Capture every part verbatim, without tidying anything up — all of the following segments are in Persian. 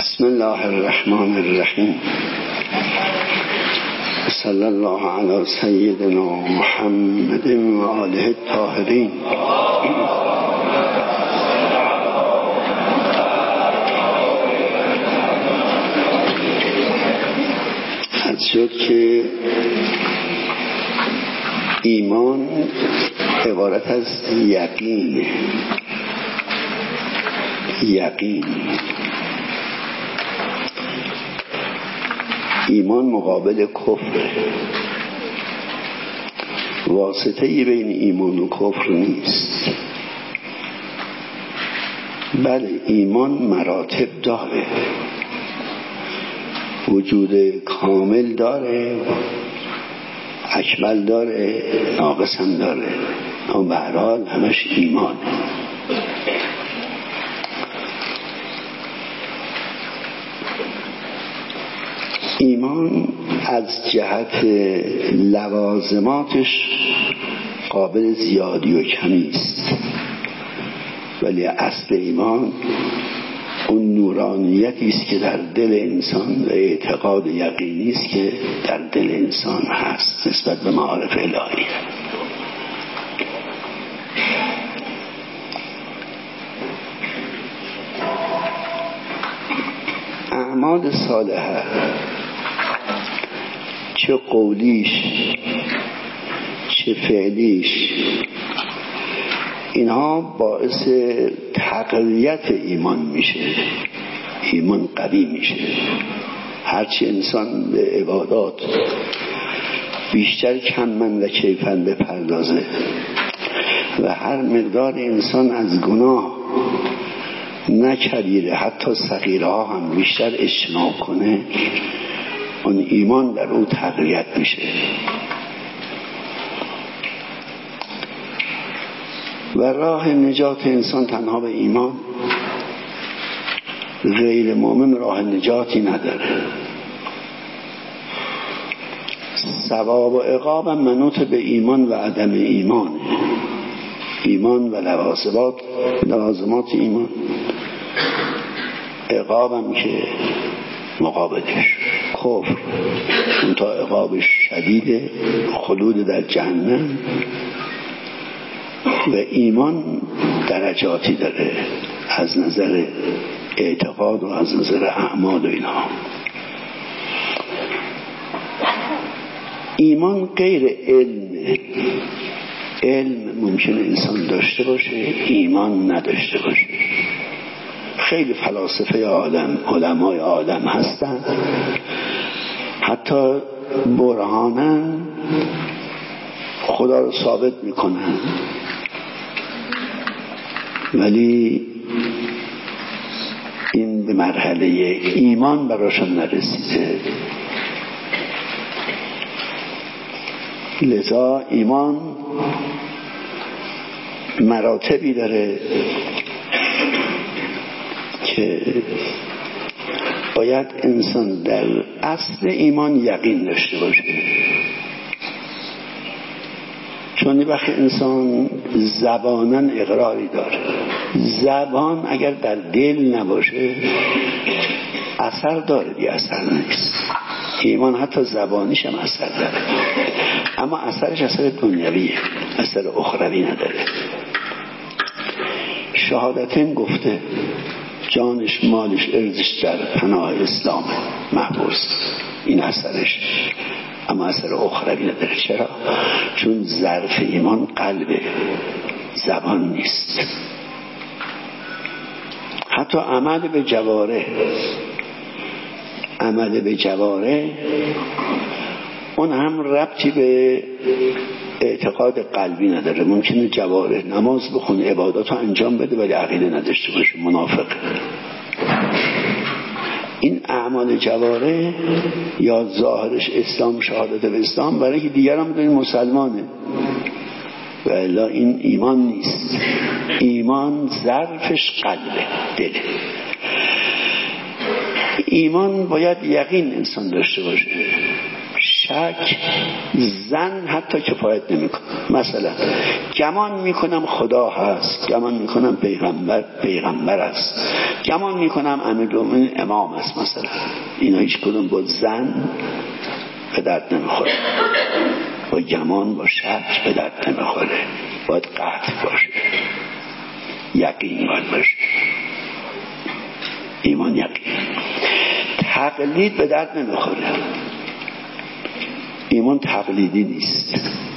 بسم الله الرحمن الرحیم. صلی الله علی سیدنا محمد و آله الطاهرین. حد شد که ایمان عبارت از یقین یقین ایمان مقابل کفر، واسطه‌ای بین ایمان و کفر نیست. بله ایمان مراتب داره، وجود کامل داره، اکمل داره، ناقص هم داره، اما به هر حال همش ایمانه. ایمان از جهت لوازماتش قابل زیادی و کمی است، ولی اصل ایمان اون نورانیتی است که در دل انسان و اعتقاد یقینی است که در دل انسان هست نسبت به معارف الهی. اعمال صالحه چه قولیش چه فعلیش، اینها باعث تقویت ایمان میشه، ایمان قوی میشه. هرچی انسان به عبادات بیشتر کمن و کیفن بپردازه و هر مقدار انسان از گناه نه کبیره حتی صغیره ها هم بیشتر اجتناب کنه، اون ایمان در او تقویت میشه. و راه نجات انسان تنها به ایمان، غیر مؤمن راه نجاتی نداره. ثواب و عقاب منوط به ایمان و عدم ایمان، ایمان و لوازمات لوازمات ایمان، عقابم که مقابلش کفر، اون تا عقابش شدیده، خلود در جهنم. و ایمان درجاتی داره از نظر اعتقاد و از نظر اعمال و اینها. ایمان غیر علم، علم ممکنه انسان داشته باشه ایمان نداشته باشه. خیلی فلاسفه عالم، علمای عالم هستن حتی برهانن خدا رو ثابت میکنن، ولی این به مرحله ایمان براشون نرسیده. لذا ایمان مراتبی داره که باید انسان در اصل ایمان یقین داشته باشه. چون وقتی انسان زباناً اقراری داره، زبان اگر در دل نباشه اثر داره بی اثر نیست. ایمان حتی زبانیش هم اثر داره، اما اثرش اثر دنیویه، اثر اخروی نداره. شهادتین گفته جانش مالش ارزش در پناه اسلام محفوظ، این اثرش، اما اثر اخروی نداره. چرا؟ چون ظرف ایمان قلبه، زبان نیست. حتی عمل به جواره، عمل به جواره اون هم ربطی به اعتقاد قلبی نداره. ممکنه جواره نماز بخونه، عبادات رو انجام بده، ولی عقیده نداشته باشه، منافق. این اعمال جواره یا ظاهرش اسلام، شهادت به اسلام، برای که دیگر هم بدونید مسلمانه، و الا این ایمان نیست. ایمان ظرفش قلبه، دله. ایمان باید یقین انسان داشته باشه. شک ظن حتی کفایت نمیکنه. مثلا گمان میکنم خدا هست، گمان میکنم پیغمبر پیغمبر است، گمان میکنم امیرالمومنین امام است، مثلا اینا هیچ کدوم با ظن به درد نمیخوره، با گمان با شک به درد نمیخوره. باید قطع باشه، یقین باید باشه، ایمان یقین. تقلید به درد نمیخوره، ایمان تقلیدی نیست،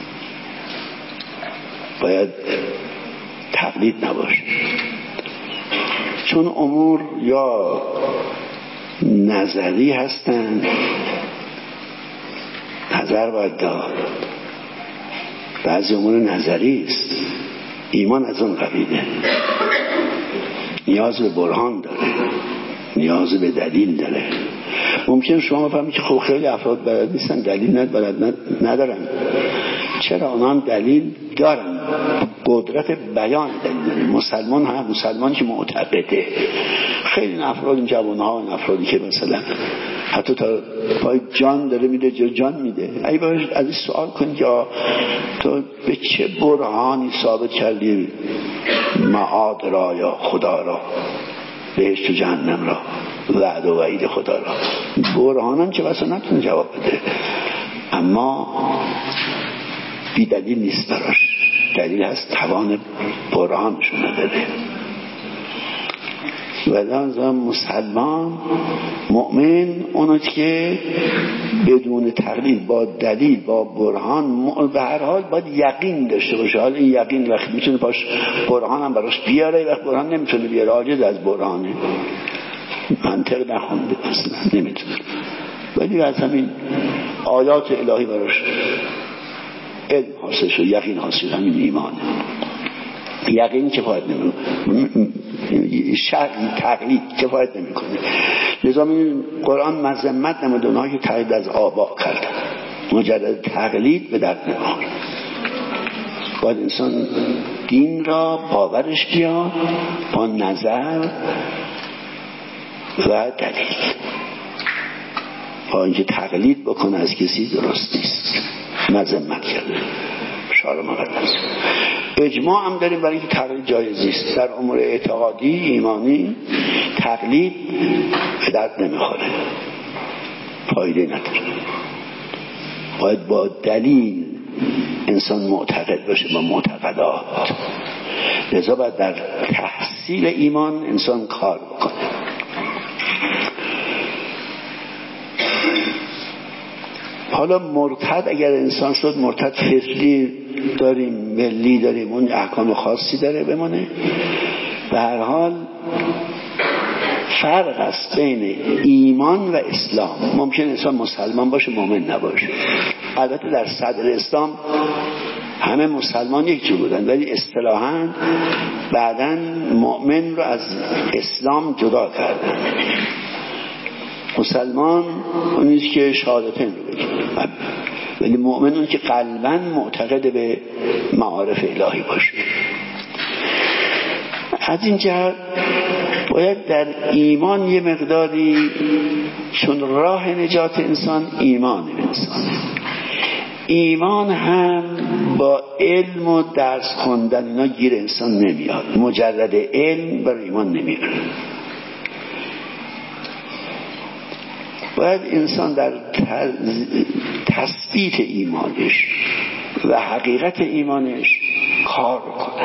باید تقلید نباشه. چون امور یا نظری هستن، نظر باید داد. بعضی امور نظری است، ایمان از اون قبیله، نیاز به برهان داره، نیاز به دلیل داره. ممکن شما بفهمید که خب خیلی افراد بلد نیستن، دلیل ند بلد ندارن. چرا؟ اونا هم دلیل دارن، قدرت بیان دلیل دارن. مسلمان هم مسلمان که معتقده. خیلی افراد این جوانها، این افرادی که مثلا حتی تا پای جان داره میده، جا جان میده، اگه باید از این سوال کنید که تو به چه برهانی ثابت کردی معاد را یا خدا را، بهشت و جهنم را، وعد و وعید خدا را؟ برهانم که بسا نتونه جواب بده، اما بی دلیل نیست براش، دلیل هست، توان برهانشون نداره. ولذا مسلمان مؤمن اونو که بدون تقلید، با دلیل، با برهان، به هر حال باید یقین داشته باشه. حالا این یقین وقت میتونه باش برهان هم براش بیاره، وقت برهان نمیتونه بیاره، عاجز از برهانه، منطق نخونده اصلا نمیتونه، ولی از همین آیات الهی براش علم حاصل شد، یقین حاصل، همین ایمانه. یقین کفایت نمیکنه، شرعی تقلید کفایت نمیکنه. لذا این قرآن مذمت نموده اونها که تقلید از آبا کردن، مجرد تقلید به درد نمیخوره. باید انسان دین را باورش بیاد با نظر و دلیل، با اینکه تقلید بکنه از کسی درست نیست، مذمت کرده. شعار مقدس اجماع هم داریم برای اینکه تقلید جایز نیست. در امور اعتقادی ایمانی تقلید به درد نمیخوره، فایده نداره. باید با دلیل انسان معتقد باشه، با معتقدات. لذا باید در تحصیل ایمان انسان کار بکنه. حالا مرتد اگر انسان شد، مرتد فطری داریم، ملی داریم، اون احکام خاصی داره بمانه. به هر حال فرق است بین ایمان و اسلام. ممکن انسان مسلمان باشه، مؤمن نباشه. البته در صدر اسلام همه مسلمان یک جو بودن، ولی اصطلاحاً بعداً مؤمن رو از اسلام جدا کردن. مسلمان اونیست که شهادتین رو بگه، ولی مؤمن اون که قلباً معتقد به معارف الهی باشه. از این جهت باید در ایمان یه مقداری، چون راه نجات انسان ایمان انسانه، ایمان هم با علم و درس خوندن اینا گیر انسان نمیاد. مجرد علم برای ایمان نمیاد. باید انسان در تثبیت ایمانش و حقیقت ایمانش کار کنه.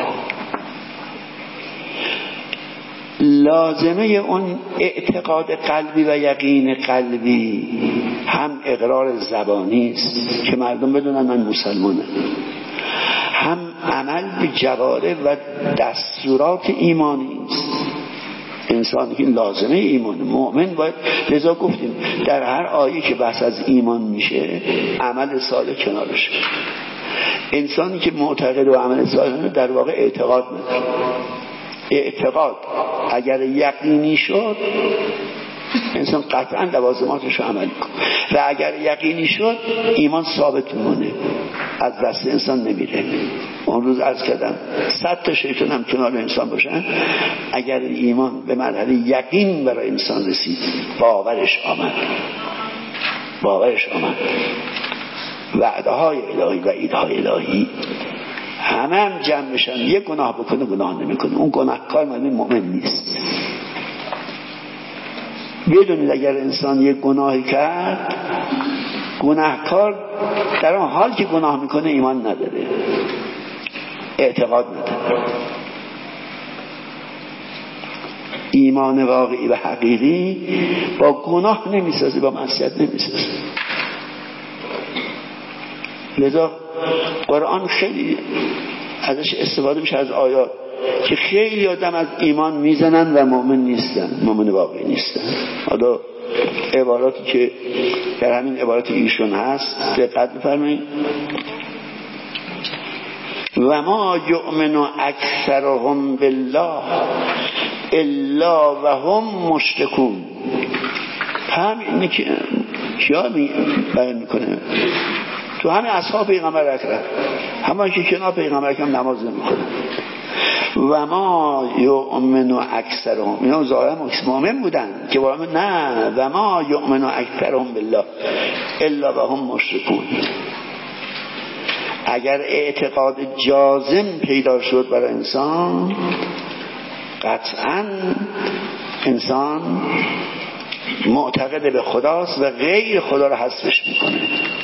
لازمه اون اعتقاد قلبی و یقین قلبی هم اقرار زبانی است که مردم بدونن من مسلمانم، هم عمل به جوارح و دستورات ایمانی است. انسان که لازمه ایمان مؤمن باید، لذا گفتیم در هر آیه که بحث از ایمان میشه عمل صالح کنارشه. انسانی که معتقد و عمل صالح در واقع اعتقاد نداره. اعتقاد اگر یقینی شد انسان قطعا لوازماتش رو عمل کنه، و اگر یقینی شد ایمان ثابت میمونه، از دست انسان نمیره. اون روز عرض کردم صد تا شیطان هم کنار انسان باشن، اگر ایمان به مرحله یقین برای انسان رسید باورش آمد باورش آمد وعده های الهی و ایدهای الهی همه هم جمع بشن، یک گناه بکنه گناه نمیکنه، اون گناهکار معنی مؤمن نیست. بدونید اگر انسان یک گناهی کرد، گناهکار در اون حال که گناه میکنه ایمان نداره، اعتقاد نداره. ایمان واقعی و حقیقی با گناه نمیسازه، با معصیت نمیسازه. لذا قرآن خیلی ازش استفاده میشه، از آیات که خیلی آدم از ایمان میزنن و مؤمن نیستن، مؤمن واقعی نیستن. حالا عباراتی که در همین عبارات ایشون هست دقت بفرمایید. و ما یؤمن اکثرهم بالله الا و هم مشرکون. همین که کیا بیان میکنه تو همین اصحاب پیغمبر اکرم، همون که کنار پیغمبر اکرم نماز نمیخونه. و ما یؤمن اکثرهم، اینا ظاهرا مؤمن بودن که واقعا نه. و ما یؤمن اکثرهم بالله الا و هم مشرکون. اگر اعتقاد جازم پیدا شد برای انسان، قطعا انسان معتقد به خداست و غیر خدا رو حذفش میکنه.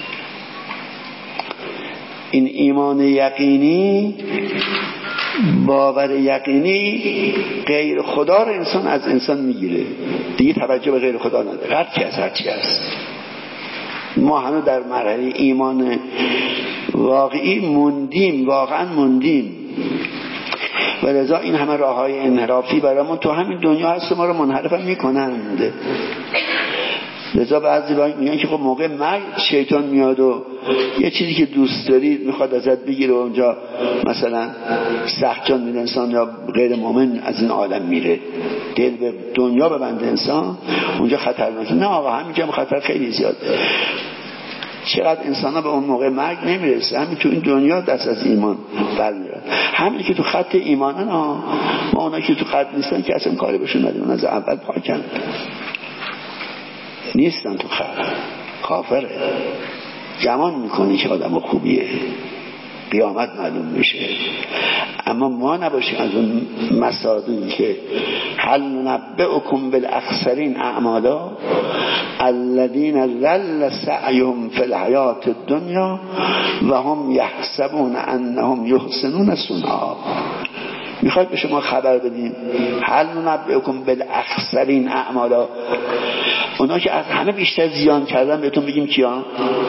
این ایمان یقینی، باور یقینی غیر خدا رو انسان از انسان میگیره، دیگه توجه به غیر خدا نداره، هر کی از هر چی هست. ما هنوز در مرحله ایمان واقعی موندیم، واقعا موندیم. و لذا این همه راه های انحرافی برامون تو همین دنیا هست، ما رو منحرف میکنند. لذا بعضی وقت میگن که خب موقع مرگ شیطان میاد و یه چیزی که دوست دارید میخواد ازت بگیره و اونجا مثلا سخت جان میده انسان یا غیر مؤمن از این عالم میره، دل به دنیا ببنده انسان، اونجا خطرناکه. نه آقا، همینجا خطر خیلی زیاده. چقدر انسان ها به اون موقع مرگ نمیرسه، همین تو این دنیا دست از ایمان برمیرن. همین که تو خط ایمانن ها، ما اونا که تو خط نیستن که اصلا کاری بهشون ندیم، از اول پاکن، نیستن تو خط. کافره، گمان میکنی که آدم خوبیه، قیامت معلوم میشه. اما ما نباشیم از اون مصادیقی که هل ننبئکم بالاخسرین اعمالا الذین ضل سعیهم فی الحیات الدنیا و هم یحسبون انهم یحسنون صنعا. میخواید به شما خبر بدیم هل ننبئکم بالاخسرین اعمالا، اونا که از همه بیشتر زیان کردن بهتون بگیم کیا؟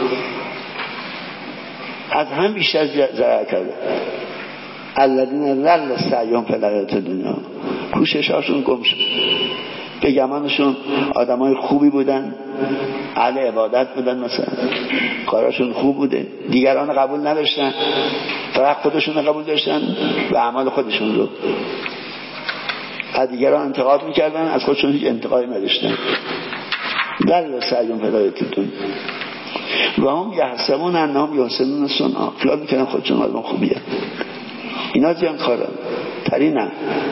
از همه بیشتر ضرر کردن الذین ضل سعیهم فی الحیات الدنیا، کوششاشون گم شد. به گمانشون آدمای خوبی بودن، اهل عبادت بودن، مثلا کاراشون خوب بوده، دیگران قبول نداشتن، فقط خودشون قبول داشتن و اعمال خودشون رو. از دیگران انتقاد میکردن، از خودشون هیچ انتقادی نداشتن. ضل سعیهم فی الحیات الدنیا و هم یحسبون انهم یحسنون صنعا، خیال میکنن خودشون آدم خوبیه. اینا زیان کارن ترینن،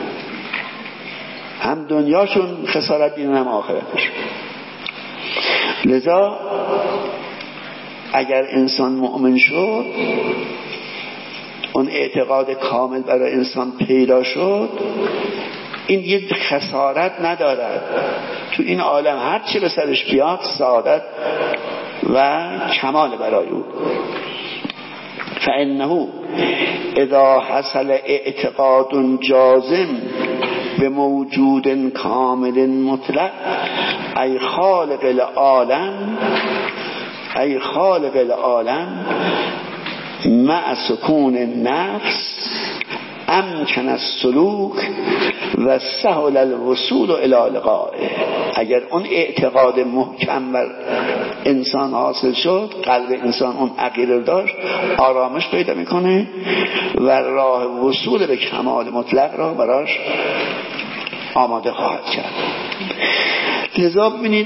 هم دنیاشون خسارت دیدن هم آخرتشون. لذا اگر انسان مؤمن شد، اون اعتقاد کامل برای انسان پیدا شد، این یک خسارت ندارد. تو این عالم هر چی به سرش بیاد سعادت و کمال برای او. فانه اذا حصل اعتقاد جازم به موجود کامل مطلق ای خالق العالم ای خالق العالم مع سکون النفس امکن السلوک و سهل الوصول الی لقائه. اگر اون اعتقاد محکم بر انسان حاصل شد، قلب انسان اون عقیده داشت، آرامش پیدا میکنه و راه وصول به کمال مطلق را براش آماده خواهد کرد. لذا ببینید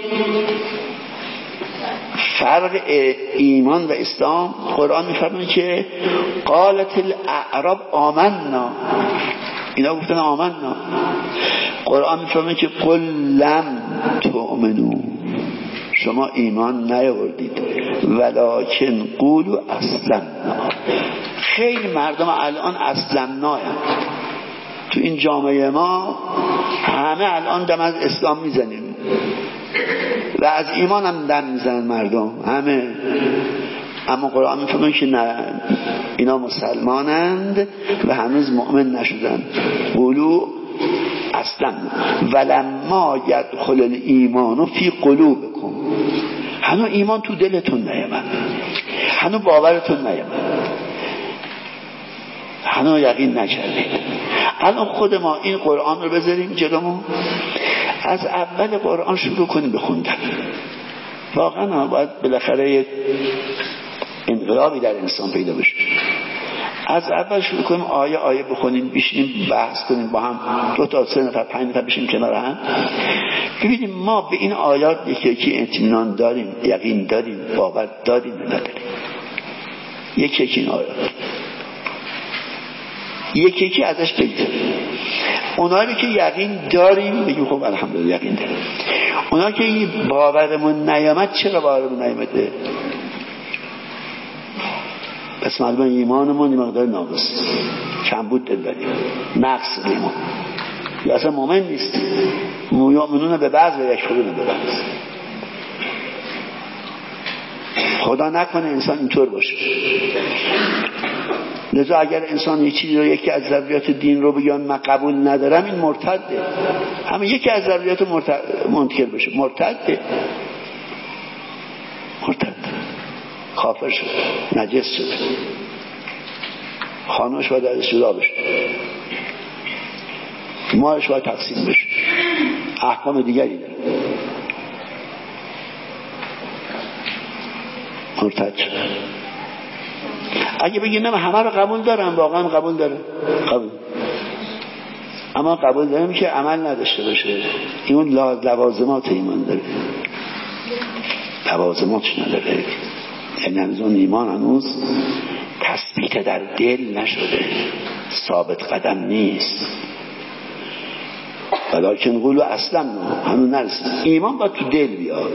فرق ایمان و اسلام. قرآن میفرمونه که قالت الاعراب آمنا، اینا گفتن آمنا. قرآن میفرمونه که قل لم تؤمنو، شما ایمان نیاوردید. ولکن قولوا اسلمنا. خیلی مردم الان اسلمنا هستند. تو این جامعه ما همه الان دم از اسلام میزنیم و از ایمان هم دم میزنن مردم همه، اما قرآن میفهمه که نه، اینا مسلمانند و هنوز مؤمن نشدن. قولوا اسلمنا ولما یدخل الایمان فی قلوبکم. هنوز ایمان تو دلتون نیامد، هنوز باورتون نیامد، هنوز یقین نکردید. الان خود ما این قرآن رو بذاریم جلومون، از اول قرآن شروع کنیم بخوندن. واقعا باید بالاخره یک انقلابی در انسان پیدا بشه. از اول شروع کنیم آیه آیه بخونیم، بشینیم بحث کنیم با هم، دو تا سه نفر پنج نفر بشیم کنار هم، ببینیم ما به این آیات یکی یکی اطمینان داریم، یقین داریم، باور داریم نداریم. یکی یکی این آیات یکی یکی ازش بگذاریم. اونایی که یقین داریم بگیم خب الحمدلله یقین داریم. اونایی که این باورمون نیامد، چرا باورمون نیامده؟ پس معلومه ایمانمون این مقدار ناقص، کمبود داریم، نقص ایمان، یا اصلا مؤمن نیستیم. مؤمنون به بعض و یکفرون به بعض. خدا نکنه انسان اینطور باشه. لذا اگر انسان یه چیزی رو، یکی از ضروریات دین رو بگه من قبول ندارم، این مرتده. همه یکی از ضروریات منکر بشه، مرتده، مرتد، کافر شد، نجس شد، خانوش باید ازش جدا بشه، مالش باید تقسیم بشه، احکام دیگری داره، مرتد شد. اگه بگی نه من همه رو قبول دارم، واقعا قبول دارم، قبول، اما قبول دارم که عمل نداشته باشه، این لوازمات ایمان داره، لوازماتش نداره. یعنی هنوز اون ایمان هنوز تثبیت در دل نشده، ثابت قدم نیست. ولکن قولوا اسلمنا، هنوز نرسید. ایمان باید تو دل بیاد.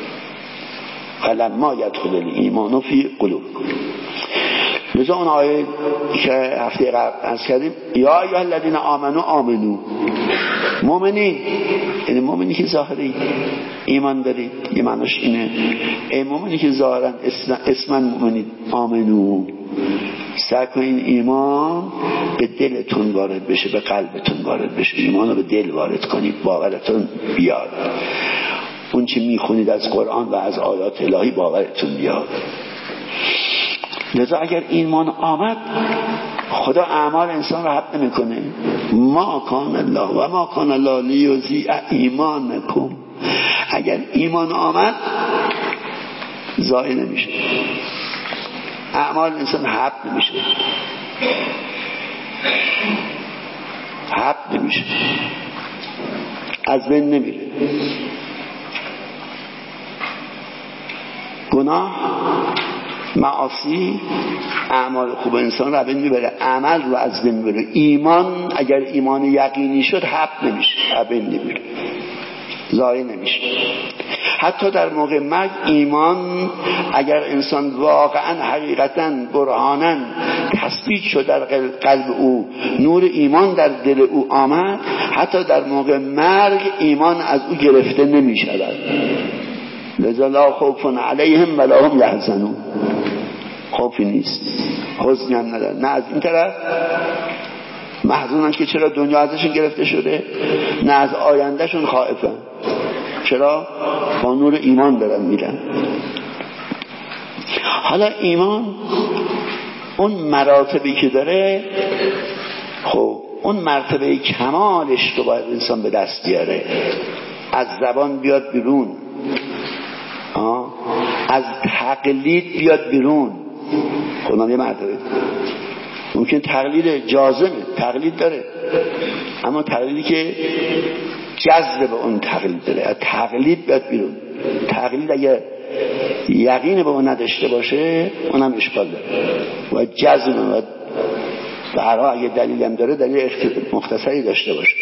ولما یدخل الایمان فی قلوبکم. لذا اون آیه که هفته قبل عرض کردیم، یا ایها الذین آمنوا آمنو، مؤمنین، یعنی مؤمنی که ظاهری ایمان دارید، یه معناش اینه، ای مؤمنی که ظاهرا اسمن مؤمنید، آمنو، سعی کنین ایمان به دلتون وارد بشه، به قلبتون وارد بشه، ایمان رو به دل وارد کنید، باورتون بیاد، اون چی میخونید از قرآن و از آیات الهی باورتون بیاد. لذا اگر ایمان آمد، خدا اعمال انسان رو حد نمی کنه. ما کان الله و ما کان الله لیضیع ایمانکم. اگر ایمان آمد ضایع نمیشه، اعمال انسان حد نمیشه، حد نمیشه، از بین نمیره. گناه، معاصی، اعمال خوب انسان رو از بین میبره، عمل رو از بین میبره. ایمان اگر ایمان یقینی شد حب نمیشه، از بین نمیره، ضایع نمیشه. حتی در موقع مرگ ایمان اگر انسان واقعا حقیقتا برهانا تثبیت شد در قلب او، نور ایمان در دل او آمد، حتی در موقع مرگ ایمان از او گرفته نمیشود. لذا لا خوف علیهم ولا هم یحزنون، خوفی نیست، حزنی هم ندارن، نه از این طرف محزونن که چرا دنیا ازشون گرفته شده، نه از آیندهشون خائفن، چرا با نور ایمان دارن میرن. حالا ایمان اون مراتبی که داره، خب اون مرتبه کمالش رو باید انسان به دست بیاره، از زبان بیاد بیرون، آه. از تقلید بیاد بیرون. خودم یه مرتبه ممکن تقلید جازمه، تقلید داره، اما تقلیدی که جذب به اون تقلید داره، از تقلید بیاد بیرون. تقلید اگر یقین به اون نداشته باشه اونم اشکال داره و جذب و برها اگر دلیل هم داره دلیل مختصری داشته باشه.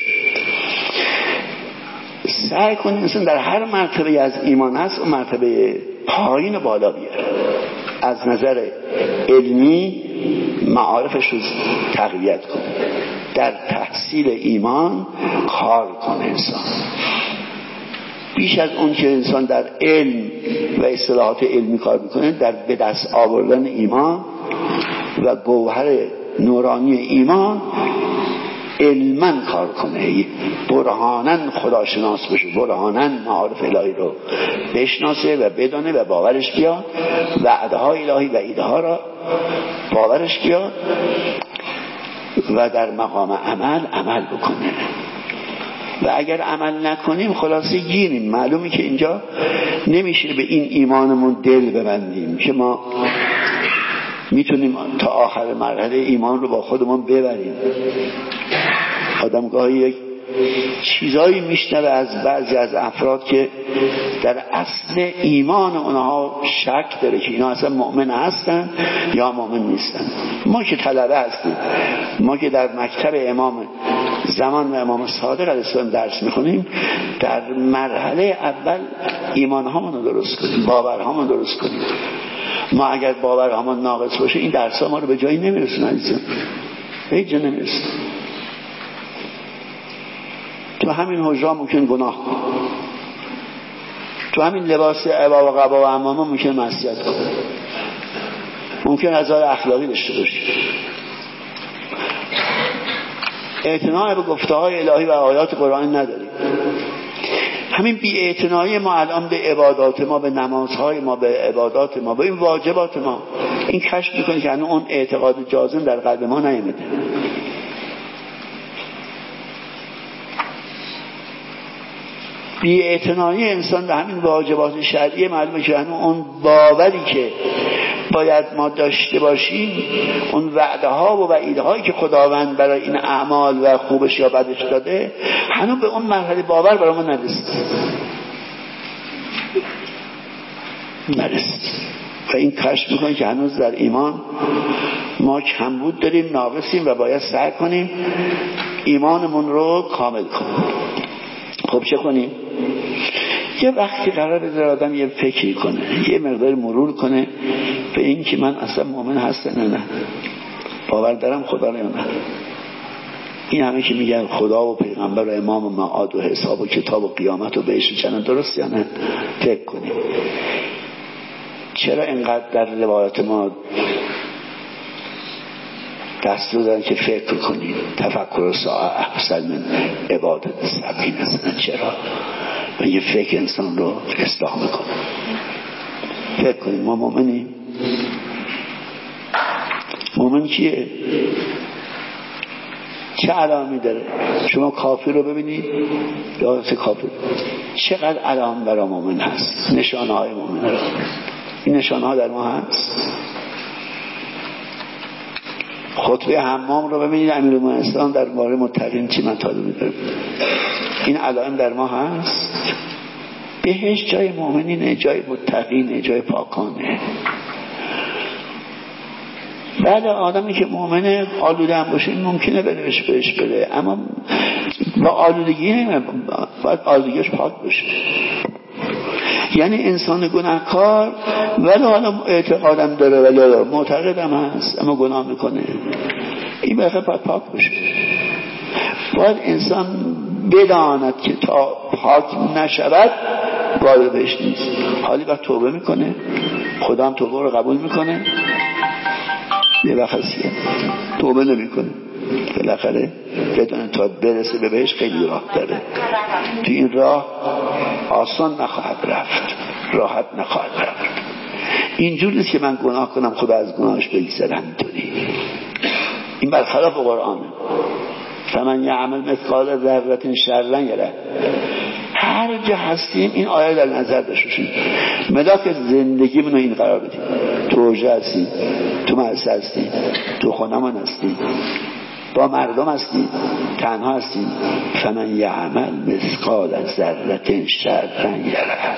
سعی کنید انسان در هر مرتبه از ایمان هست اون مرتبه پایین بالا بیاره. از نظر علمی معارفش رو تقویت کنه، در تحصیل ایمان کار کنه انسان. بیش از اون که انسان در علم و اصطلاحات علمی کار میکنه، در به دست آوردن ایمان و گوهر نورانی ایمان علماً کار کنه، برهاناً خداشناس بشه، برهاناً معارف الهی رو بشناسه و بدانه و باورش بیاد، وعده های الهی و ایده ها را باورش بیاد و در مقام عمل عمل بکنه. و اگر عمل نکنیم خلاصه گیریم. معلومه که اینجا نمیشه به این ایمانمون دل ببندیم که ما میتونیم تا آخر مرحله ایمان رو با خودمون ببریم. آدم گاهی یک چیزایی میشنوه از بعضی از افراد که در اصل ایمان اونها شک داره که اینا اصلا مؤمن هستن یا مؤمن نیستن. ما که طلبه هستیم، ما که در مکتب امام زمان و امام صادق علیه السلام درس میخونیم، در مرحله اول ایمانهامون رو درست کنیم، باورهامون رو درست کنیم. ما اگر باورهامون ناقص باشه این درس ها ما رو به جایی نمیرسونه عزیزم، به هیچ جا نمیرسونه. تو همین حجرا ممکن گناه کن، تو همین لباس عبا و قبا و عمامه ممکن معصیت کن، ممکن عذار اخلاقی داشته باشی. اعتناع به گفته های الهی و آیات قرآن نداریم. همین بی اعتنایی ما الان به عبادات ما، به نمازهای ما، به عبادات ما، به این واجبات ما، این کشف میکنه که هنوز اون اعتقاد جازم در قلب ما نیامده. بی اعتنایی انسان به همین واجبات شرعی معلومه که هنوز اون باوری که باید ما داشته باشیم، اون وعده ها و وعیده هایی که خداوند برای این اعمال و خوبش یا بدش داده، هنوز به اون مرحله باور برای ما نرسید نرسید و این کشف میکنه که هنوز در ایمان ما کمبود داریم، ناقصیم و باید سعی کنیم ایمانمون رو کامل کنیم. خب چه کنیم؟ یه وقتی قرار بذاره آدم یه فکری کنه، یه مقدار مرور کنه به این که من اصلا مؤمن هستم نه نه، باور دارم خدا رو یا نه. این همه که میگن خدا و پیغمبر و امام و معاد و حساب و کتاب و قیامت و بهشت و جنت درست یا نه، فکر کنیم. چرا اینقدر در روایات ما دستور دارن که فکر کنیم؟ تفکر ساعه احسن من عبادت سبعین سنه. چرا؟ و یه فکر انسان رو اصلاح میکنه. فکر کنیم ما مؤمنیم؟ مؤمن کیه؟ چه علائمی داره؟ شما کافر رو ببینید، یادت کافر چقدر علائم برای مؤمن هست، نشانه های مؤمن رو. این نشانه ها در ما هست. خطبه حمام رو ببینید امیرالمومنین در باره متقین چی مطالبی داره. این علائم در ما هست. بهش جای مؤمنینه، جای متقینه، جای پاکانه. بعد آدمی که مؤمنه آلوده هم باشه این ممکنه بره بهش بهش بره، اما با آلودگی نمیم، باید آلودگیش پاک باشه. یعنی انسان گناهکار ولی حالا اعتقادم داره ولی معتقدم هست اما گناه میکنه، این باید پاک باشه. باید انسان بداند که تا پاک نشود وارد بهش نیست. حالی وقت توبه میکنه، خدا هم توبه رو قبول میکنه. یه وقت هستیه توبه نمیکنه، بالاخره بدون تا برسه به بهش خیلی راه داره. تو این راه آسان نخواهد رفت، راحت نخواهد رفت. اینجور نیست که من گناه کنم خدا از گناهش بگذره. همینطوری این برخلاف قرآنه. فمن یعمل مثقال ذره شرا یره. هر جا هستیم این آیه در نظر داشته باشیم. ملاک زندگیمون رو این قرار بدیم. تو حوزه هستیم، تو مدرسه هستیم، تو خونمون هستیم، با مردم هستیم، تنها هستیم. فمن یعمل مثقال ذره شرا یره.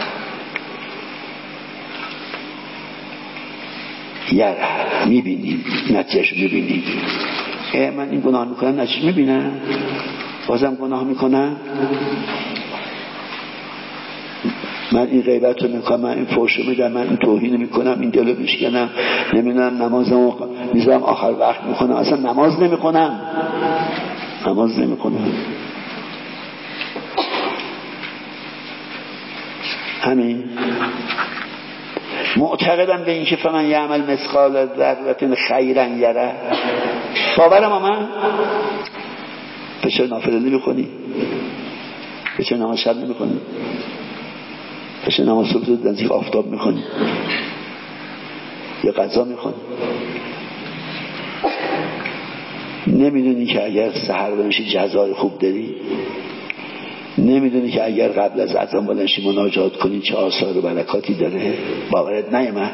یره میبینیم، نتیجهش میبینیم. من این گناه میکنم نتیجه میبینم، بازم گناه میکنم. من این غیبت رو میکنم، من این فحش رو میدم، من این توهین میکنم، این دلو میشکنم، نمیدونم نمازمو میذارم آخر وقت میکنم، اصلا نماز نمیکنم نماز نمیکنم همین. معتقدم به این که فمن یعمل مثقال ذره خیرا یره. باورم من به چه نافله نمیخونی؟ به چه نماز شب نمیخونی؟ به چه نماز صبح زود نزدیک آفتاب میخونی؟ یا قضا میخونی؟ نمیدونی که اگر سحر بنشی جزای خوب داری؟ نمیدونی که اگر قبل از اذان بلنشی مناجات کنی چه آثار و برکاتی داره؟ باورت نیامد؟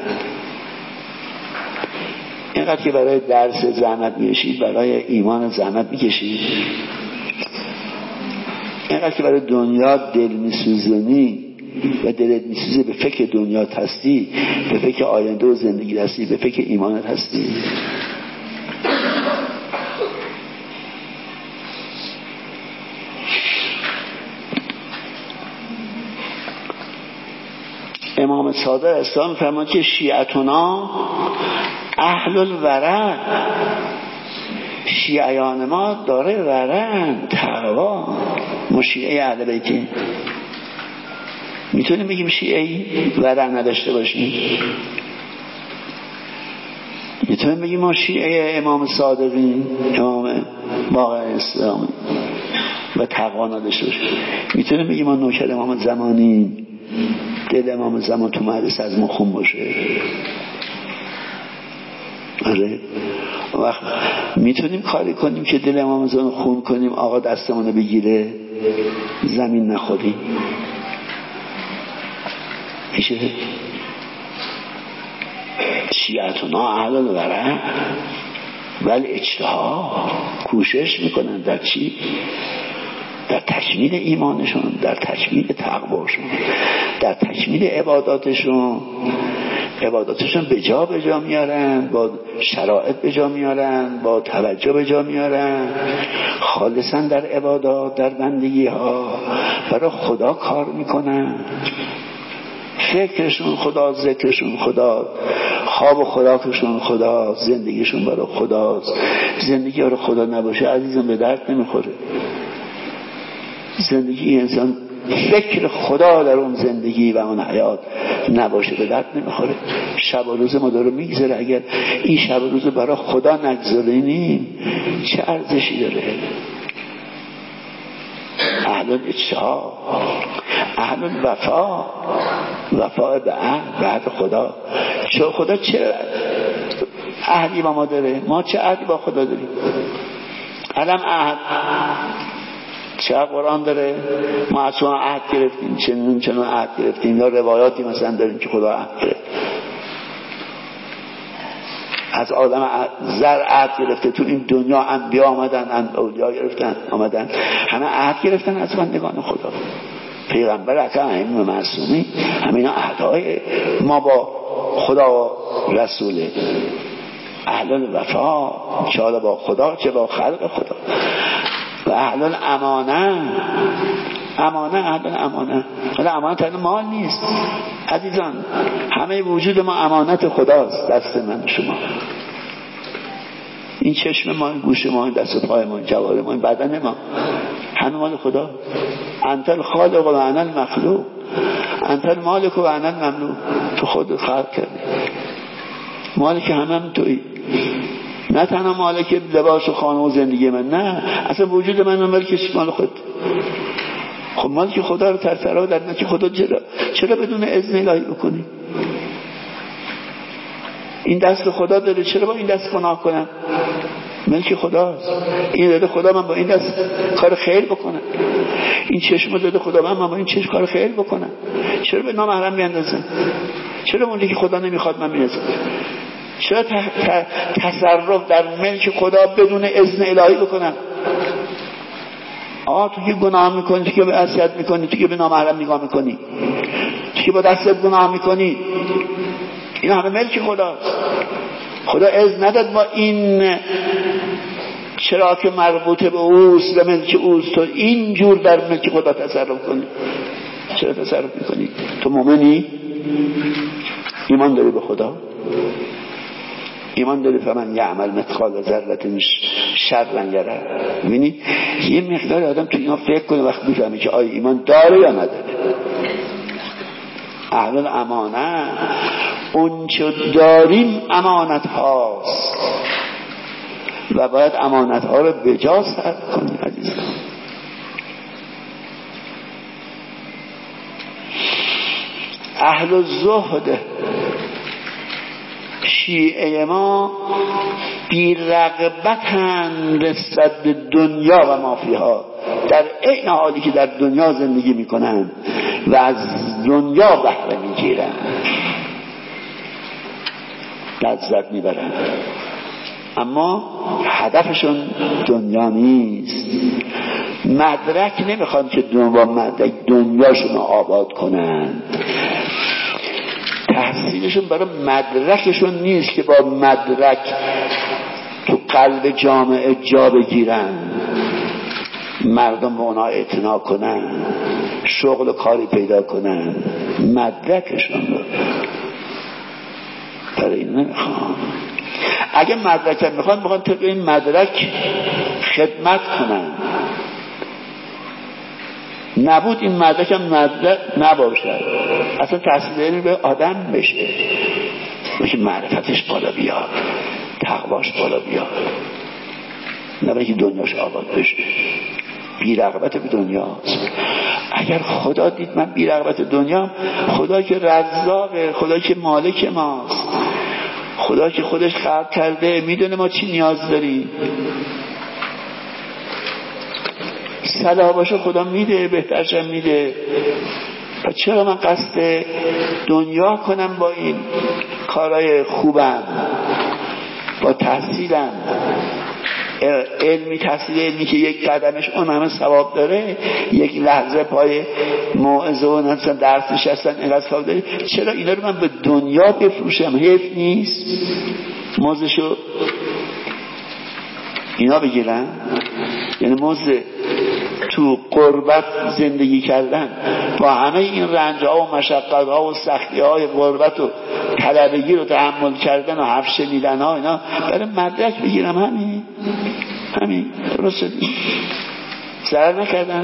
اینقدر که برای درس زحمت میکشید، برای ایمان زحمت میکشید، اینقدر که برای دنیا دل میسوزونی و دلت میسوزه، به فکر دنیا هستی، به فکر آینده و زندگی هستی، به فکر ایمانت هستی. امام صادق اسلام فرمود که شیعتنا اهل الورع، شیعیان ما داره ورع، تقوا. ما شیعه اهل بیتیم. میتونیم بگیم شیعه ورع نداشته باشیم؟ میتونیم بگیم ما شیعه امام صادقی، امام واقع اسلامی و تقوا نداشته باشیم؟ میتونیم بگیم ما نوکر امام زمانی، دل امام زمان تو مدرسه از ما خون باشه؟ آره. وقت میتونیم کاری کنیم که دل امام زمان خون کنیم، آقا دستمونو بگیره زمین نخوریم؟ میشه؟ شیعتنا اهل الورع ولی اجتهاد، کوشش میکنن در چی؟ در تکمیل ایمانشون، در تکمیل تقواشون، در تکمیل عباداتشون. عباداتشون به جا به جا میارن، با شرایط به جا میارن، با توجه به جا میارن، خالصا در عبادات، در بندگی ها برای خدا کار میکنن. فکرشون خدا، ذکرشون خدا، خواب و خوراکشون خدا، زندگیشون برای خداست. زندگی برای خدا نباشه عزیزم به درد نمیخوره. زندگی انسان فکر خدا در اون زندگی و اون حیات نباشه به درد نمیخوره. شب و روز ما داره میگذره، اگر این شب و روز برای خدا نگذارینیم چه ارزشی داره؟ اهل الاجتهاد، اهل الوفا، وفا به عهد، به عهد خدا. چه خدا چه عهدی با ما داره؟ ما چه عهدی با خدا داریم؟ علم عهد چه قرآن داره؟ ما از شما عهد گرفتیم، چنون چنون عهد گرفتیم، یا روایاتی مثلا داریم که خدا عهد گرفت. از آدم زر عهد گرفته. تو این دنیا انبیا آمدن، اولیا گرفتن آمدن، همه عهد گرفتن از بندگان خدا. پیغمبر اکرم ائمه معصومین، همین عهدهای ما با خدا و رسوله. اهل الوفا، چه با خدا چه با خلق خدا. و اهل الامانه، امانه، اهل الامانه. حالا امانت اهل مال نیست عزیزان، همه وجود ما امانت خداست، دست من شما. این چشم ما، گوش ما، دست پای ما، جوار ما، بدن ما، همه مال خدا. انت الخالق و انا المخلوق، انت المالک و انا المملوک. تو خود خلق کردی، مالک همه هم تویی. نه تنها مالک لباس و خانه و زندگی من، نه اصلا وجود من مالکش مال خود. خب مالک خدا رو ترسرا در نکی خدا چرا چرا بدون اذن الهی بکنی؟ این دست خدا داره، چرا با این دست گناه کنم؟ ملک خداست. این داده خدا، من با این دست کار خیر بکنم. این چشم داده خدا، من با این چشم کار خیر بکنم. چرا به نامحرم میاندازم؟ چرا اونی که خدا نمیخواد من میاندازم؟ چرا تصرف در ملک خدا بدون اذن الهی بکنم؟ آه تو که گناه میکنی، تو که به معصیت میکنی، تو که به نامحرم نگاه میکنی، تو که با دستت گناه میکنی، این همه ملک خداست. خدا اذن نداد با این چرا که مربوط به اوست و ملک اوست تو اینجور در ملک خدا تصرف کنی. چرا تصرف میکنی؟ تو مؤمنی؟ ایمان داری به خدا؟ ایمان داری فمن یعمل مثقال ذره شرا یره؟ ببینید یه مقدار آدم تو اینا فکر کنه وقت میفهمه که آیا ایمان داره یا نداره. اهل الامانه اون چه داریم امانت هاست و باید امانت ها رو به جا صرف کنیم عزیزان. اهل الزهد شیعه ما بی رغبتند نسبت به دنیا و مافیها، در این حالی که در دنیا زندگی میکنن و از دنیا بهره میگیرن، لذت میبرن، اما هدفشون دنیا نیست. مدرک نمیخوان که با مدرک دنیاشون رو آباد کنن. تحصیلشون برای مدرکشون نیست که با مدرک تو قلب جامعه جا بگیرن، مردم به اونا اعتنا کنن، شغل و کاری پیدا کنن. مدرکشون رو برای این نمیخوان. اگه مدرک هم میخوان میخوان طبق این مدرک خدمت کنن. نبود این مدرک هم مدرک نباشد، اصلا تحصیل علمی به آدم بشه، بشه معرفتش بالا بیاد، تقواش بالا بیاد، نه که دنیاش آباد بشه. بی رغبت به دنیاست. اگر خدا دید من بی رغبت دنیا، خدا که رزاقه، خدا که مالک ماست، خدا که خودش خلق کرده، میدونه ما چی نیاز داریم. صلاح باشه خدا میده، بهترشم میده. پس چرا من قصد دنیا کنم با این کارهای خوبم، با تحصیلم، علمی تحصیل علمی که یک قدمش اون همه ثواب داره، یک لحظه پای موعظه و مثلا درس نشستن اینقدر ثواب داره، چرا اینا رو من به دنیا بفروشم؟ حیف نیست موزشو اینا بگیرن؟ یعنی موزه تو قربت زندگی کردن با همه این رنج‌ها و مشقت‌ها و سختی‌های قربت و طلبگی رو تحمل کردن و حرف شنیدن‌ها، اینا برای مدرک بگیرم؟ همین همین درسته دید ضرر نکردن.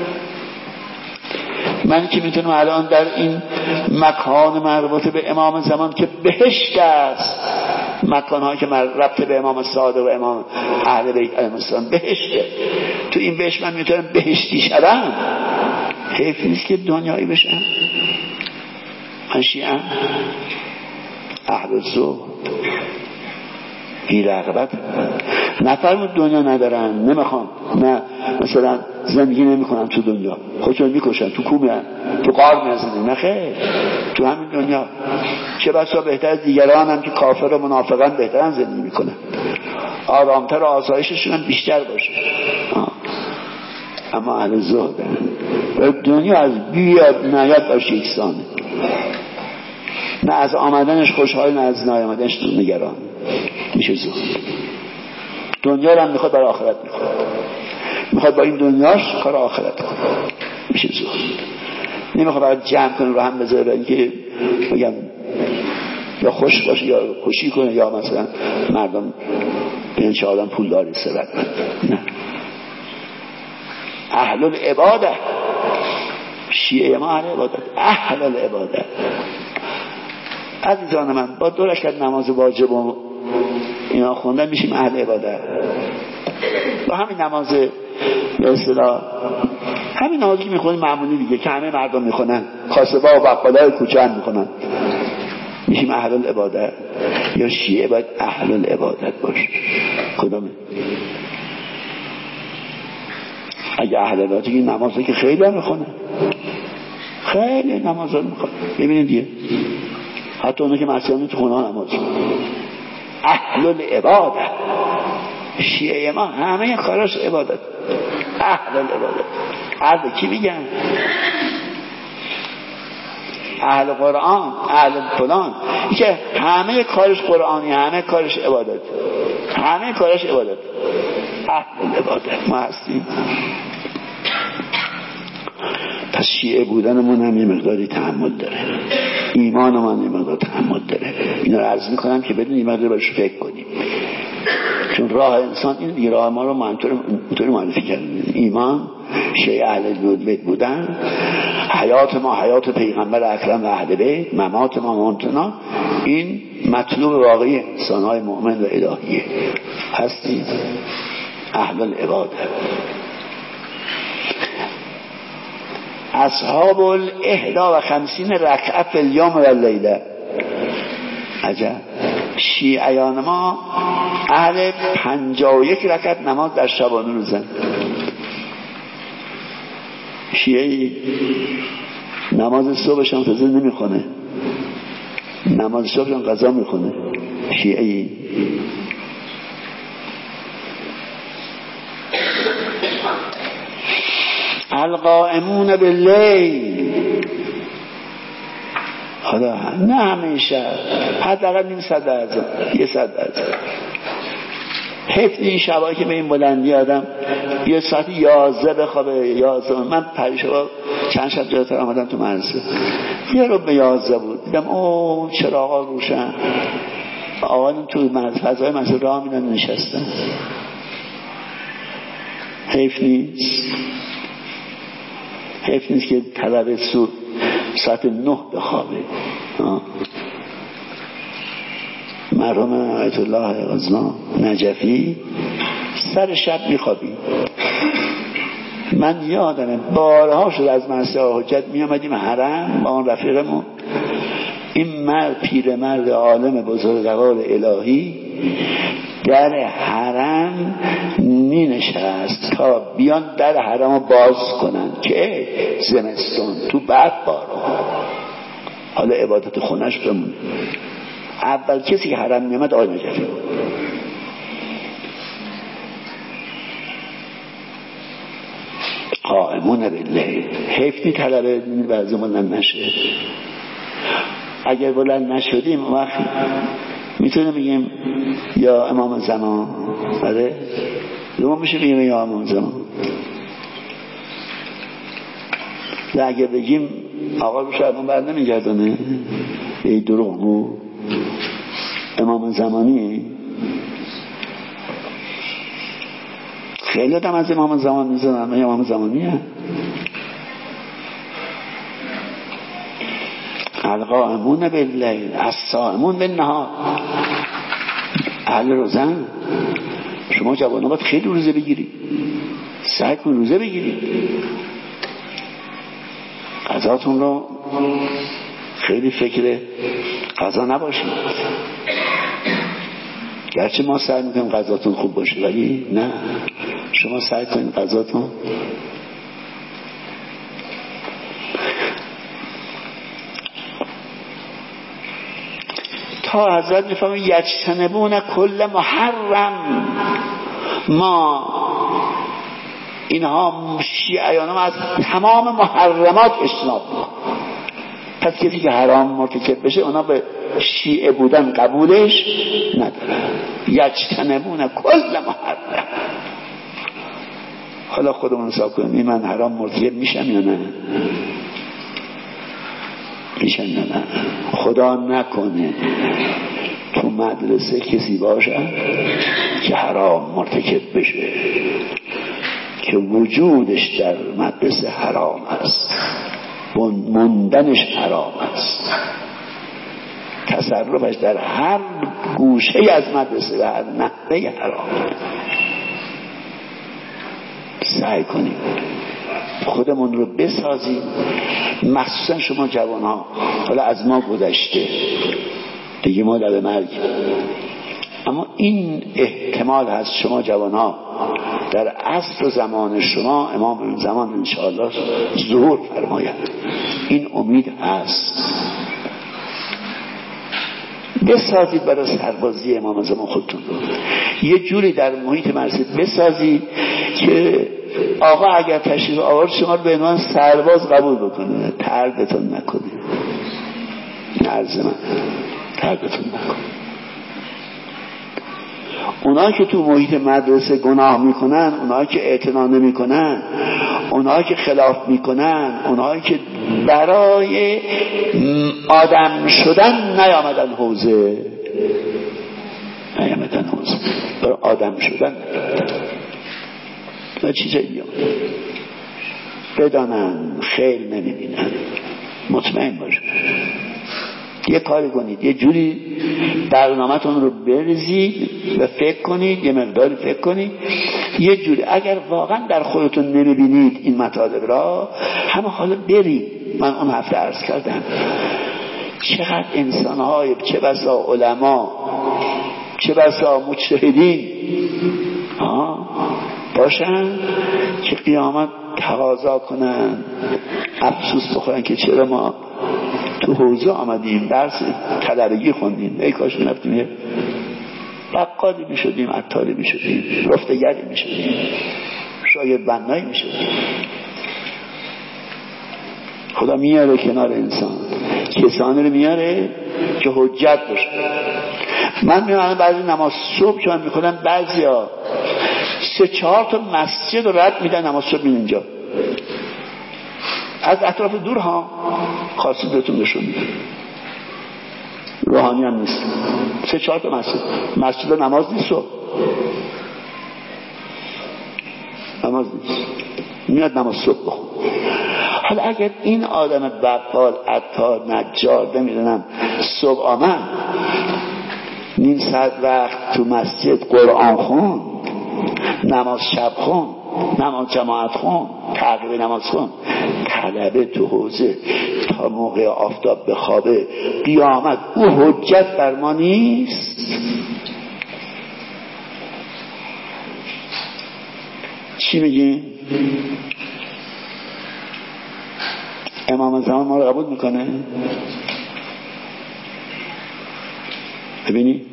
من که میتونم الان در این مکان مربوط به امام زمان که بهشت است، مکان‌هایی که ربط به امام صادق و امام اهل بیت علیهم السلام بهشته، تو این بهشت من میتونم بهشتی شدم. حیف نیست که دنیایی بشم. من شیعه‌ام، اهل الزهد، بی رغبت، نفرمود دنیا ندارن، نمیخوان، نه مثلا زندگی نمیکنن تو دنیا، خودشون میکشن، تو کوه میرن، تو غار میزنن، نه خیر، تو همین دنیا. چه بسا بهتر از دیگران هم که کافر و منافقان بهترن زندگی میکنن، آرامتر و آسایششون هم بیشتر باشه. آه. اما اهل زهدن و دنیا از بیاد نیاد باشه یکسانه، نه از آمدنش خوشحال، نه از نیامدنش نگران. میشه زهد. دنیا رو هم میخواد برای آخرت میخواد، میخواد با این دنیاش کار آخرت کنه. میشه زهد. نمیخواد برای جمع کنه رو هم بذاره برای اینکه بگم یا خوش باشه یا خوشی کنه یا مثلا مردم ببینن چه آدم پول داری ثروتمند. نه. اهل العباده، شیعه ما اهل عبادت، اهل العباده. عزیزان من با دو رکعت نماز واجب و اینا خوندن میشیم اهل عبادت. با همین نماز به اصطلاح همین نمازی که میخونیم معمولی دیگه که همه مردم میخونن، کاسبا و بقالای کوچه هم میخونن، میشیم اهل العبادت. یا شیعه باید اهل العبادت باشه؟ کدومه؟ اگه اهل العبادت که نمازه که خیلی هم میخونن، خیلی نمازه میخونن. ببینید دیگه حتی اونه که مسیحیان تو خونه ها نماز اهل العبادت. شیعه ما همه کاراش عبادت، اهل العبادت. اهل کی میگن؟ اهل قرآن، اهل فلان، این که همه کارش قرآنی، همه کارش عبادت، همه کارش عبادت. اهل العبادت ما هستیم. پس پس شیعه بودنمون هم یه مقداری تحمل داره، ایمانمون یه مقدار تحمل داره. اینا رو عرض میکنم که بدون این مقدار برش فکر کنیم، چون راه انسان این دیگه راه ما رو منطوری معرفی کردیم. ایمان شیعه اهل بیت بودن، حیات ما حیات پیغمبر اکرم و اهل بیت، ممات ما مماتنا، این مطلوب واقعی انسان‌های مؤمن و الهیه هستیم، اهل العباده. اصحاب الاحدا و خمسین رکعه فی الیوم و اللیله. عجب، شیعیان ما اهل پنجاه و یک رکعت نماز در شبانه روزن. شیعی نماز صبحشان تازه نمیخونه، نماز صبحشان قضا میخونه. شیعی القائمون باللیل، حالا نه همیشه، حداقل نیم ساعت از یه ساعت از حیف این شبایی که به این بلندی آدم یه ساعت یازده بخوابه. یازده من پریشب چند شب جلوتر آمدم تو مدرسه، یه رو به یازده بود، دیدم اوه چراغا روشن، آقایون تو فضای مدرسه راه میدن نشستن. حیف نیست، حیف نیست که طلبه صبح ساعت نه بخوابه. مرحوم آیت الله عظما نجفی سر شب میخوابی. من یادمه بارها شد از مسجد حجت میامدیم حرم با اون رفیقمون، این مرد پیر مرد عالم بزرگوار الهی در حرم می نشست تا بیان در حرم رو باز کنن که زمستون تو بعد بارو حالا عبادت خونش بمونه. اول کسی که حرم میامد آقای نجفی بود. قائمون باللیل. حیف نی طلبه بعضی بلند نشه. اگر بلند نشدیم وقت میتونیم بگیم یا امام زمان، بله ما میشه بگیم یا امام زمان. و اگر بگیم آقا رو شرمون بر نمیگردانه ای دروغ گو امام زمانی. خیلی آدم از امام زمان میزنن، اما امام زمانیه. القائمون باللیل الصائمون بالنهار. اهل روزن. شما جوانان باید خیلی روزه بگیرید، سعی کن روزه بگیرید، قضاتون رو خیلی فکر قضا نباشید. گرچه ما سعی میکنیم قضاتون خوب باشه ولی نه، شما سعی کنید قضاتون. تا حضرت میفهمون یجتنبون کل محرم. ما اینها شیعیان ما از تمام محرمات اجتناب میکنن. پس کسی که حرام مرتکب بشه اونا به شیعه بودن قبولش نداره. یجتنبون کل محرم. حالا خودمون حساب کنیم من حرام مرتکب میشم یا نه؟ میشن یا نه؟ خدا نکنه تو مدرسه کسی باشه که حرام مرتکب بشه، که وجودش در مدرسه حرام است، موندنش حرام است، تصرفش در هر گوشه از مدرسه و هر نحوه حرام. سعی کنیم خودمون رو بسازیم، مخصوصا شما جوان ها. حالا از ما گذشته دیگه ما در مرگ، اما این احتمال هست شما جوان ها در عصر زمان شما امام زمان انشاءالله ظهور فرماید. این امید هست. بسازید برای سربازی امام زمان خودتون رو یه جوری در محیط مدرسه بسازید که آقا اگر تشریف آورد شما رو به عنوان سرباز قبول بکنه، طردتون نکنه. عرض من طردتون نکنه. اونا که تو محیط مدرسه گناه میکنن، اونا که اعتنا نمیکنن، اونایی که خلاف میکنن، اونایی که برای آدم شدن نیامدن حوزه، نیامدن حوزه برای آدم شدن نیامدن و چیزایی بیامدن بدانن خیر نمیبینن. مطمئن باشن یه کاری کنید، یه جوری برنامه‌تون رو بریزید و فکر کنید، یه مقداری فکر کنید یه جوری. اگر واقعا در خودتون نمیبینید این مطالب را، همه حالا برید. من اون هفته عرض کردم چقدر انسان‌های، چه بسا علما، چه بسا مجتهدین باشن که قیامت تقاضا کنن، افسوس بخورن که چرا ما تو حوزه آمدیم، درس طلبگی خوندیم، ای کاش می‌رفتیم یه بقالی میشدیم، عطاری میشدیم، رفتگری میشدیم، شاید بنایی میشدیم. خدا میاره کنار انسان کسانی رو میاره که حجت باشه. من میبینم بعضی نماز صبح که من میخونم بعضیا سه چهار تا مسجد رو رد میدن نماز صبح میدن اینجا از اطراف دور ها، خاصی بهتون نشون میدن، روحانی هم نیست. سه چهار تا مسجد مسجد نماز نیست، صبح نماز نیست، میاد نماز صبح بخون. حالا اگر این آدم بقال، عطار، نجار نمیدونم صبح آمد نیم ساعت وقت تو مسجد قرآن خون، نماز شب خون، نماز جماعت خون، تعقیب نماز خون، طلبه تو حوزه تا موقع آفتاب بخوابه قیامت، او حجت بر ما نیست؟ چی میگی؟ امام زمان ما رو قبول میکنه؟ ببینی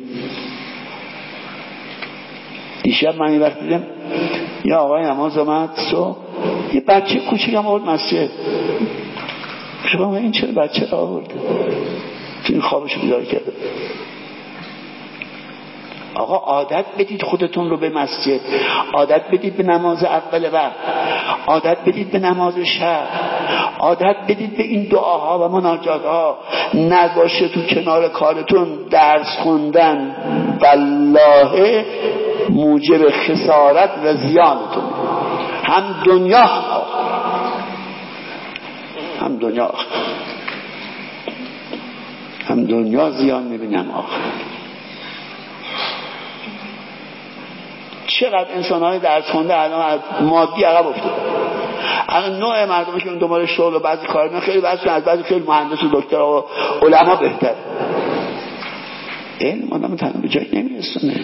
دیشب من یه وقت دیدم یه آقای نماز آمد صبح، یه بچه کوچیک هم آورد مسجد. شما این چرا بچه را آورده؟ این خوابشو بیدار کرده. آقا عادت بدید خودتون رو به مسجد، عادت بدید به نماز اول وقت، عادت بدید به نماز شب، عادت بدید به این دعاها و مناجاتها. نباشه تو کنار کارتون درس خوندن والله موجب خسارت و زیانتون، هم دنیا هم آخر، هم دنیا آخر، هم دنیا زیان میبینم آخر. چقدر انسان‌های درس خونده الان از مادی عقب افتاده. الان نوع مردمی که دنبال شغل و بعضی کار می‌کنن خیلی بعضی از بعضی خیلی مهندس و دکتر و علما بهتر. علم آدمو تنها به جایی نمیرسونه.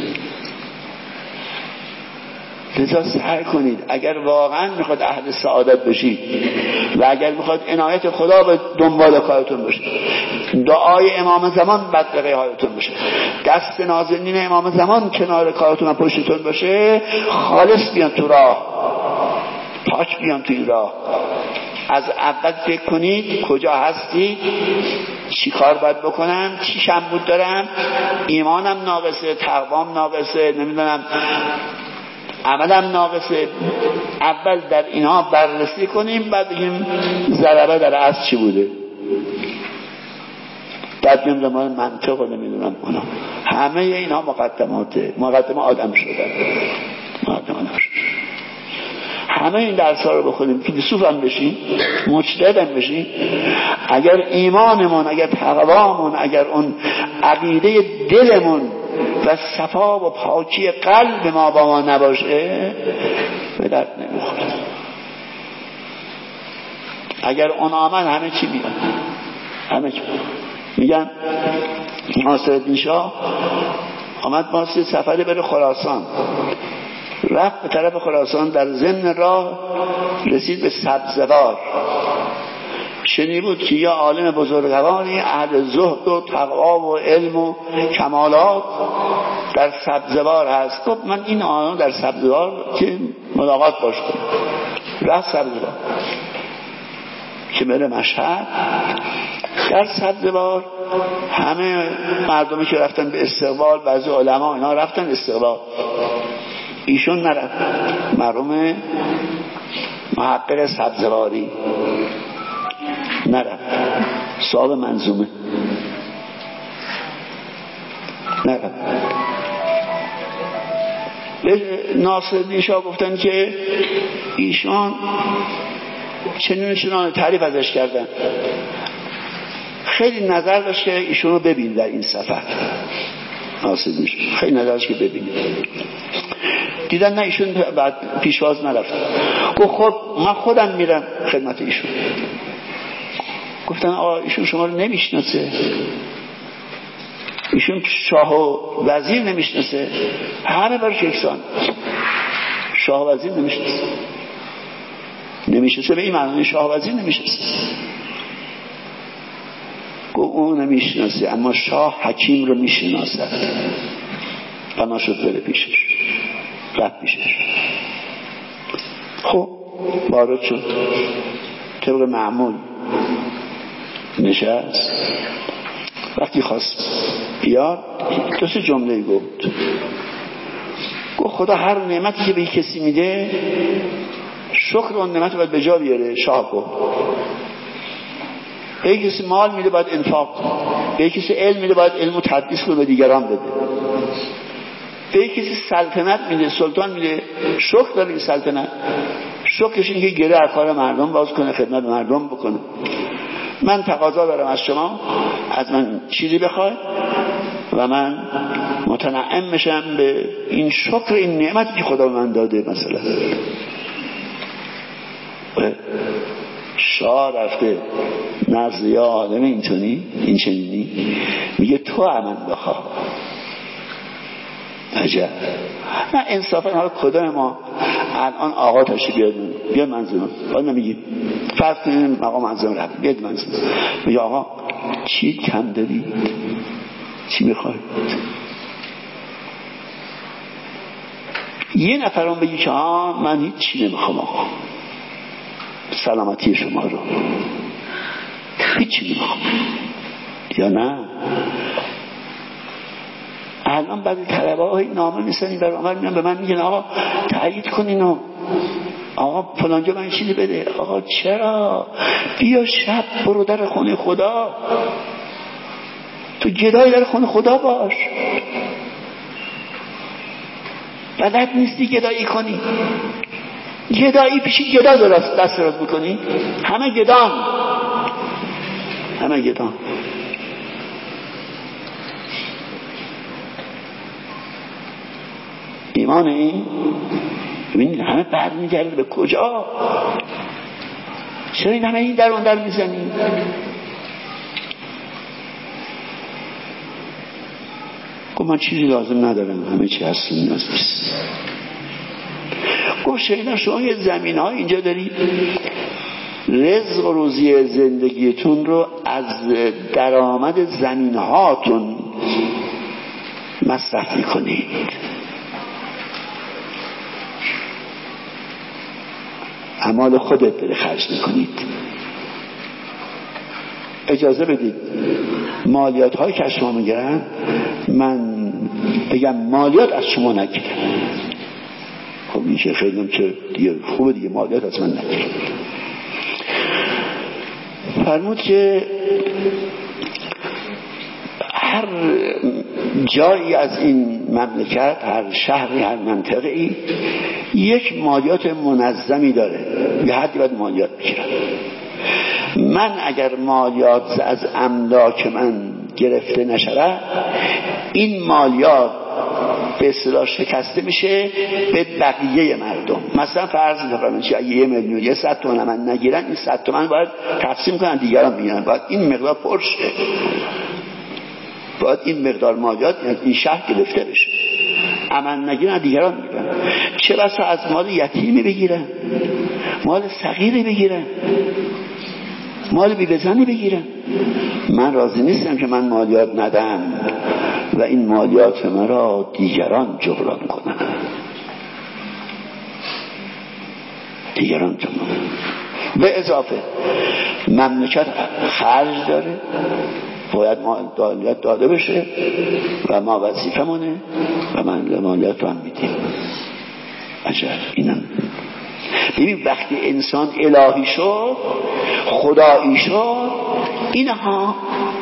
لذا سعی کنید اگر واقعا میخواد اهل سعادت بشید و اگر میخواد عنایت خدا به دنبال کارتون باشه، دعای امام زمان بدرقه هایتون باشه، دست نازنین امام زمان کنار کارتون و پشتتون باشه، خالص بیان تو راه، پاک بیان تو این راه. از اول فکر کنید کجا هستی، چی کار باید بکنم، چی شنبود دارم، ایمانم ناقصه، تقوام ناقصه، نمیدونم عملم ناقصه. اول در اینها بررسی کنیم، بعد بگیم ضربه در اصل چی بوده، بعد بگیم در مورد منطق و نمیدونم اونا. همه اینها مقدماته، مقدمه آدم شدن، مقدمه آدم شدن. همه این درس ها رو بخونیم، فیلسوف هم بشیم، مجتهد هم بشیم. اگر ایمانمون، اگر تقوامون، اگر اون عقیده دلمون و صفا و پاکی قلب ما با ما نباشه به درد نمیخوره. اگر اون آمد همه چی میاد، همه چی میگن. ناصرالدین شاه آمد واسه سفری بره خراسان، رفت به طرف خراسان، در ضمن راه رسید به سبزوار. شنید بود که یه عالم بزرگواری اهل زهد و تقوا و علم و کمالات در سبزوار هست. گفت من این آنها در سبزوار که ملاقات باش کنم. رفت سبزوار که بره مشهد. در سبزوار همه مردمی که رفتن به استقبال، بعضی علما اینا رفتن استقبال، ایشون نرفت. مرحوم محقق سبزواری نرفت، صاحب منظومه نرفت. به ناصرالدین شاه گفتن که ایشان چنین چنان تعریف ازش کردن، خیلی نظر داشت که ایشون رو ببین در این سفر. ناصرالدین شاه خیلی نظر داشت که ببین، دیدن نه ایشون بعد پیشواز نرفت. گفت خب من خودم میرم خدمت ایشون. گفتن آقا ایشون شما رو نمیشناسه، ایشون شاه و وزیر نمیشناسه، همه برش یکسان. شاه و وزیر نمیشناسه، نمیشناسه به این معنی شاه و وزیر نمیشناسه. گفت اون نمیشناسه اما شاه حکیم رو میشناسد. بنا شد بره پیشش، رفت پیشش. خب وارد شد، طبق معمول نشست. وقتی خواست بیاد دو سه جمله گفت. گفت خدا هر نعمتی که به کسی میده شکر اون نعمت باید به جا بیاره. شاه گفت به کسی مال میده باید انفاق کنه، به کسی علم میده باید علم و تدریس رو به دیگران بده، به کسی سلطنت میده، سلطان میده، شکر داره این سلطنت. شکرش اینه که گره از کار مردم باز کنه، خدمت مردم بکنه. من تقاضا دارم از شما، از من چیزی بخوای و من متنعم میشم به این شکر این نعمتی که خدا من داده. مثلا شاه رفته نزد یا آدم اینطوری این چنینی میگه تو امن بخواه. عجب. نه انصافا حالا کدام ما الان آقا تشریف بیاد بیاد منظورم باید نمیگیم فرض کنیم آقا منظورم رفت بیاد منظورم میگه آقا چی کم دارید، چی میخواید؟ یه نفرم بگی که آه من هیچ چی نمیخوام آقا، سلامتی شما رو هیچ چی نمیخوام. یا نه الان بعضی طلبه های نامه میسنین بر عمر میان به من میگن آقا تایید کن اینو، آقا فلانجا من چیزی بده. آقا چرا؟ بیا شب برو در خونه خدا، تو گدای در خونه خدا باش. بلد نیستی گدایی کنی، گدایی پیشی گدا درست دست درست میکنی. همه گدان، همه گدان. ایمان این ببینید همه برمیگرده به کجا؟ چرا این همه این در اون در میزنید؟ گفت من چیزی لازم ندارم، همه چی هست نیاز نیست. گفت شینا شما یه زمین ها اینجا دارید، رزق و روزی زندگیتون رو از درآمد زمین هاتون مصرف میکنید. اعمال خودت بره خرج میکنید. اجازه بدید مالیات هایی که از شما میگیرن من بگم مالیات از شما نگیرن. خب میشه خیلی که دیگه خوبه دیگه مالیات از من نگیرن. فرمود که هر جایی از این مملکت، هر شهری، هر منطقه‌ای یک مالیات منظمی داره، یه حدی باید مالیات بگیرن. من اگر مالیات از املاک من گرفته نشه، این مالیات به اصطلاح شکسته میشه به بقیه مردم. مثلا فرض می‌کنم که اگه یه میلیون یه صد تومن من نگیرن، این صد تومن باید تقسیم کنن دیگران میگیرن، باید این مقدار پرشه، باید این مقدار مالیات این شهر گرفته بشه. امن نگیرن دیگران میگیرن. چه بسا از مال یتیمی بگیرن، مال صغیری بگیرن، مال بی بزنی بگیرن. من راضی نیستم که من مالیات ندم و این مالیات من را دیگران جبران کنن. دیگران جبران. به اضافه مملکت خرج داره، باید مالیات داده بشه و ما وظیفه مونه و من مالیات رو هم میدیم. عجب. اینم ببین وقتی انسان الهی شد، خدایی شد، اینها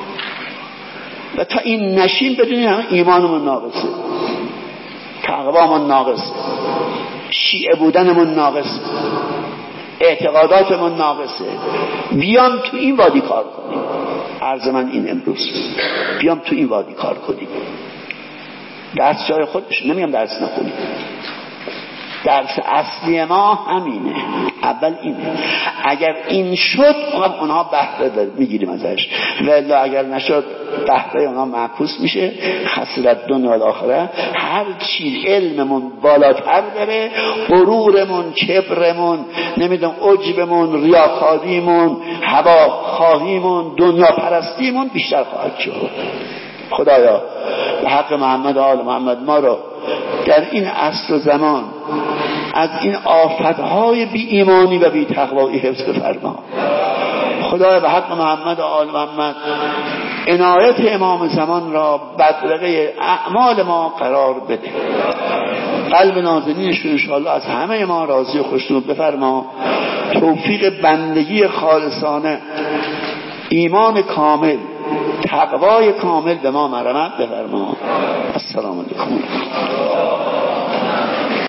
و تا این نشیم بدونیم همه ایمانمون ناقصه، تقوامون ناقصه، شیعه بودنمون ناقصه، اعتقاداتمون ناقصه. بیام تو این وادی کار کنیم. عرض من این امروز بیام تو این وادی کار کنیم. درس جای خودش، نمیگم درس نخونیم، درس اصلی ما همینه. اول اینه. اگر این شد اونها بهره میگیریم ازش، ولی اگر نشد بهره اونها معکوس میشه. خسرت دنیا و آخره. هر چی علممون بالاتر بره، غرورمون، کبرمون، نمیدونم عجبمون، ریاکاریمون، هوا خواهیمون، دنیا پرستیمون بیشتر خواهد شد. خدایا به حق محمد و آل محمد ما رو در این عصر و زمان از این آفتهای بی ایمانی و بی تقوایی حفظ بفرما. خدایا به حق محمد و آل محمد عنایت امام زمان را بدرقه اعمال ما قرار بده. قلب نازنینشون انشاءالله از همه ما راضی و خوشنود بفرما. توفیق بندگی خالصانه، ایمان کامل، تقوای کامل به ما مرحمت بفرما.